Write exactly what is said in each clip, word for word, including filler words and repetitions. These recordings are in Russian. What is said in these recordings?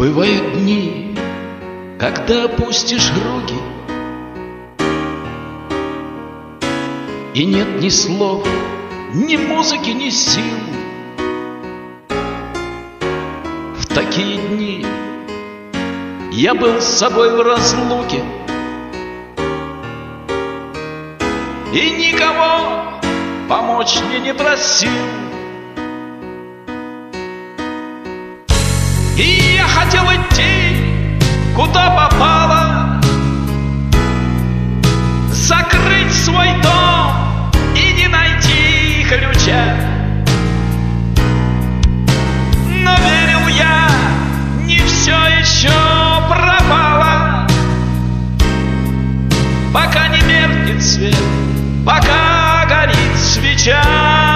Бывают дни, когда опустишь руки, и нет ни слов, ни музыки, ни сил. В такие дни я был с собой в разлуке и никого помочь мне не просил. И я хотел идти, куда попало, закрыть свой дом и не найти ключа. Но верил я, не все еще пропало, пока не меркнет свет, пока горит свеча.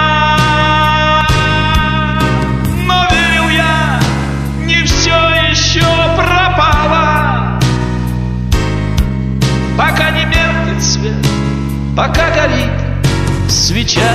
Но верил я, не все еще пропало, пока не меркнет свет, пока горит свеча.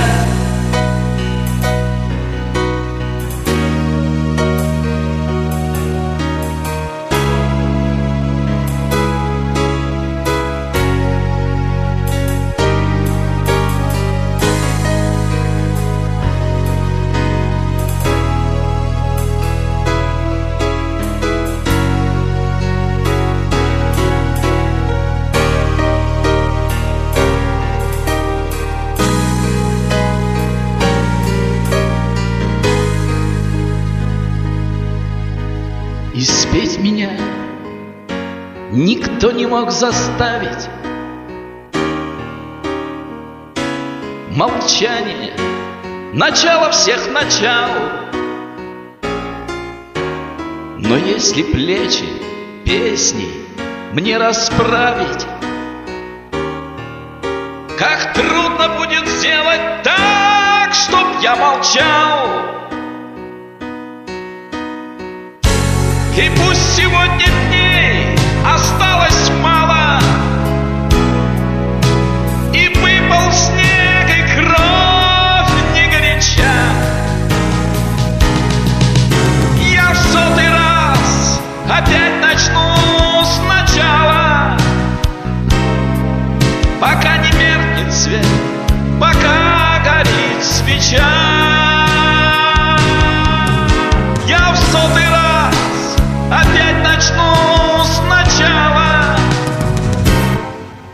И спеть меня никто не мог заставить. Молчание — начало всех начал. Но если плечи песней мне расправить, как трудно будет сделать так, чтоб я молчал. И пусть сегодня дней осталось мало, и выпал снег, и кровь не горяча, я в сотый раз опять начну сначала, пока не меркнет свет, пока горит свеча. Я в сотый раз опять начну сначала,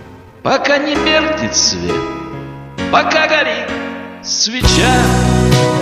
пока не меркнет свет, пока горит свеча.